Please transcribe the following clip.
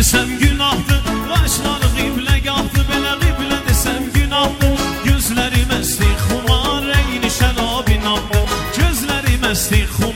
desem günahdır, başları qibləgahdır, belə qiblə desem günahdır. Gözləri məsti xumar, rəngini şərabin aldı, gözləri məsti xumar.